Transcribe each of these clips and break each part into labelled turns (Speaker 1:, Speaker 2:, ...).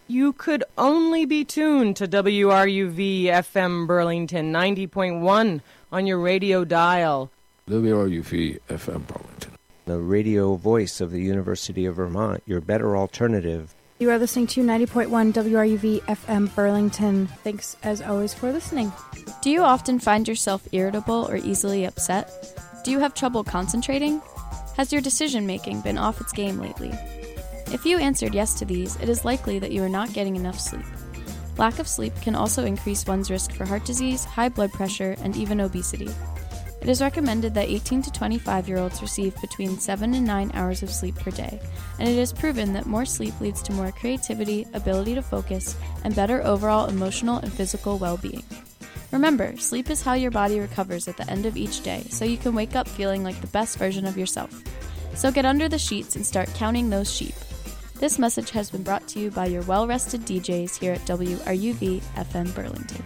Speaker 1: you could only be tuned to WRUV FM Burlington 90.1 on your radio dial.
Speaker 2: WRUV FM Burlington,
Speaker 3: the radio voice of the University of Vermont, your better alternative.
Speaker 4: You are listening to 90.1 WRUV FM Burlington. Thanks, as always, for listening.
Speaker 5: Do you often find yourself irritable or easily upset? Do you have trouble concentrating? Has your decision-making been off its game lately? If you answered yes to these, it is likely that you are not getting enough sleep. Lack of sleep can also increase one's risk for heart disease, high blood pressure, and even obesity. It is recommended that 18 to 25-year-olds receive between 7 and 9 hours of sleep per day, and it is proven that more sleep leads to more creativity, ability to focus, and better overall emotional and physical well-being. Remember, sleep is how your body recovers at the end of each day, so you can wake up feeling like the best version of yourself. So get under the sheets and start counting those sheep. This message has been brought to you by your well-rested DJs here at WRUV FM Burlington.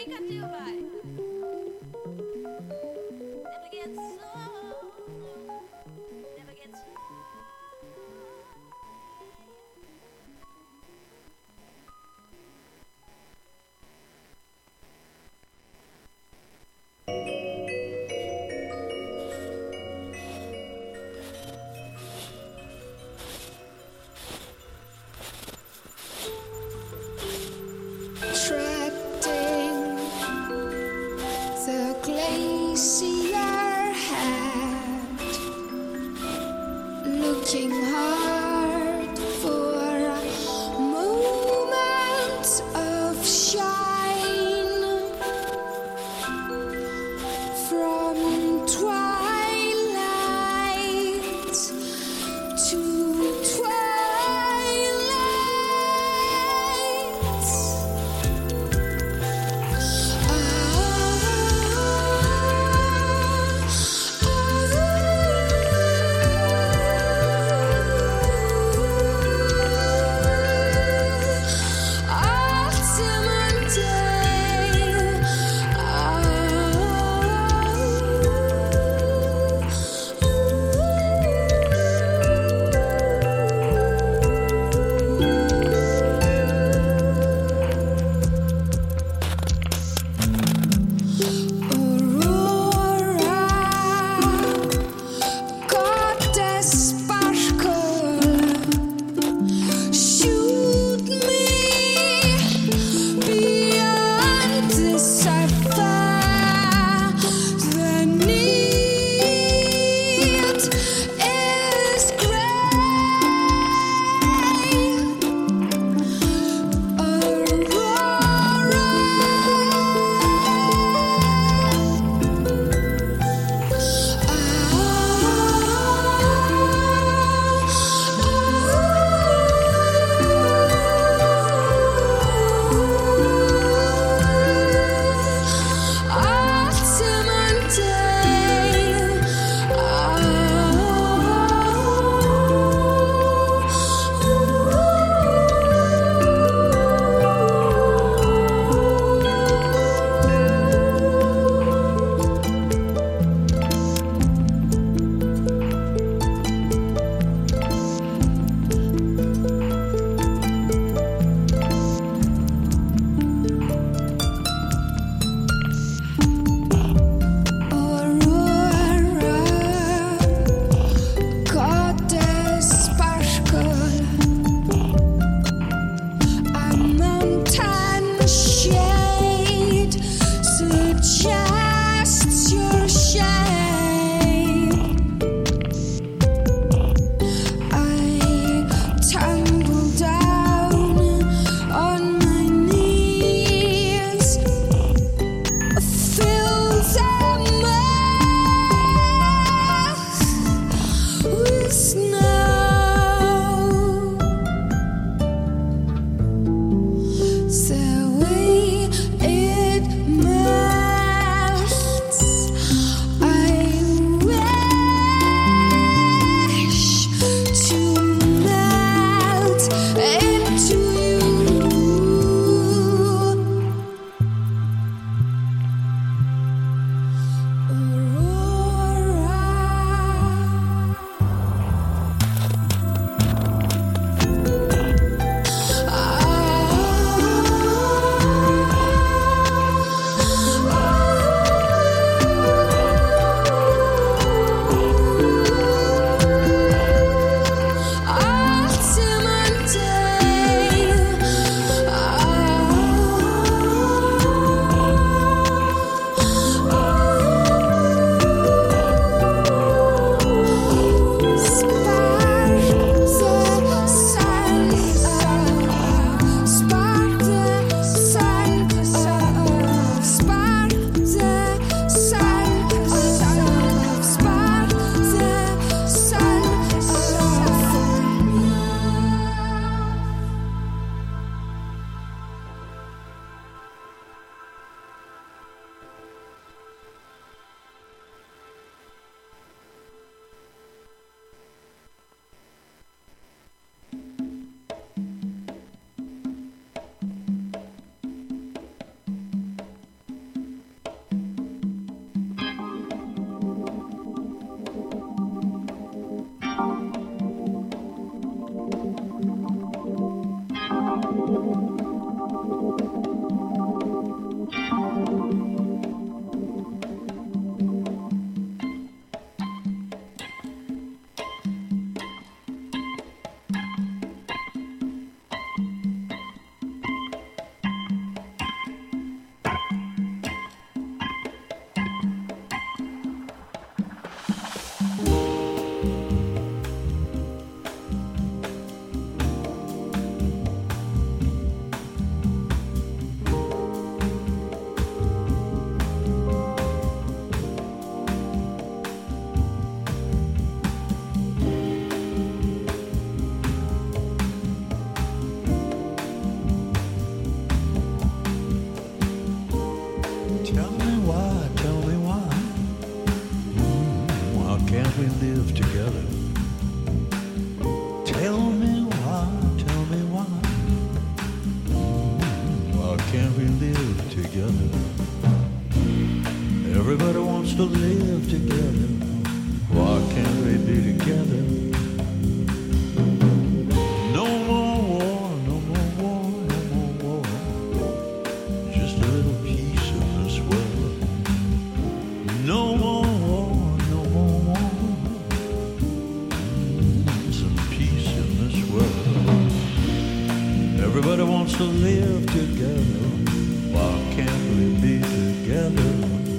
Speaker 6: Oh, Everybody wants to live together. Why can't we be together? No more war, no more war, no more war. Just a little piece of this world. No more war, no more war. Some peace in this world. Everybody wants to live together. Why can't we be together?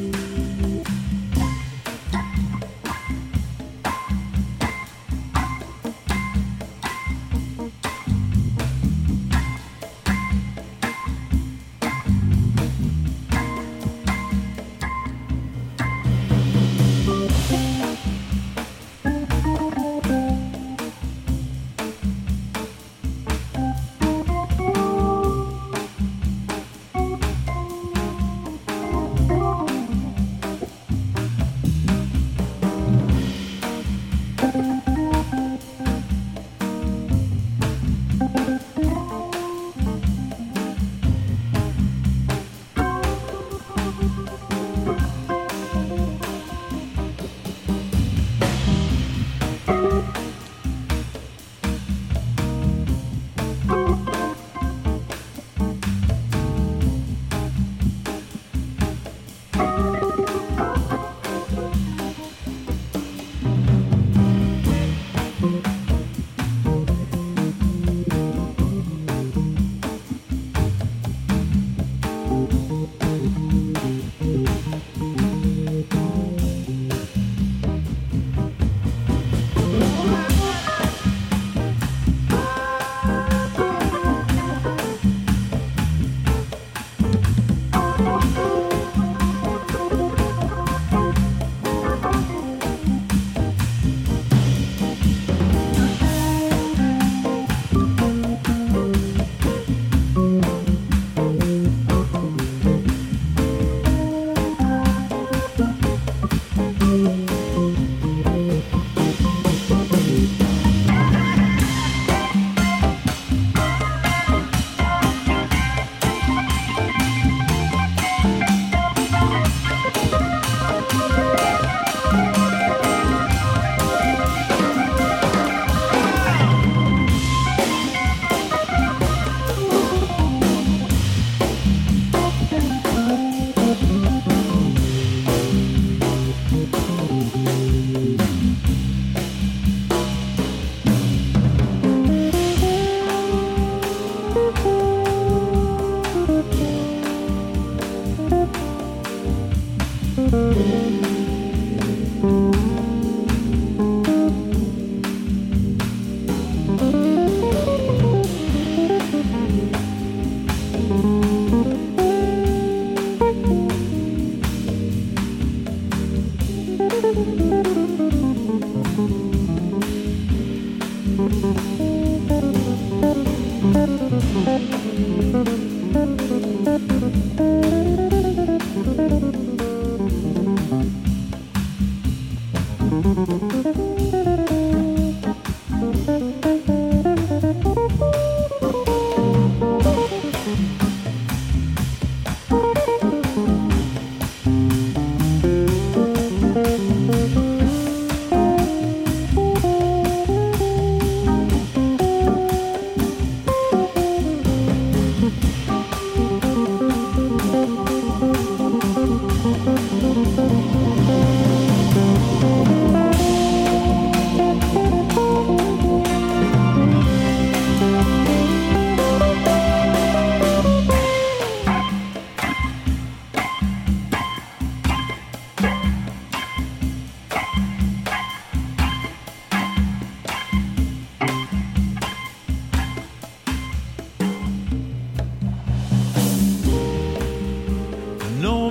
Speaker 6: No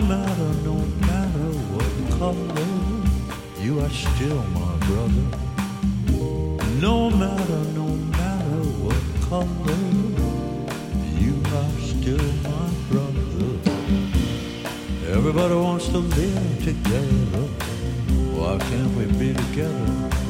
Speaker 6: matter what color, you are still my brother. No matter what color, you are still my brother. Everybody wants to live together. Why can't we be together?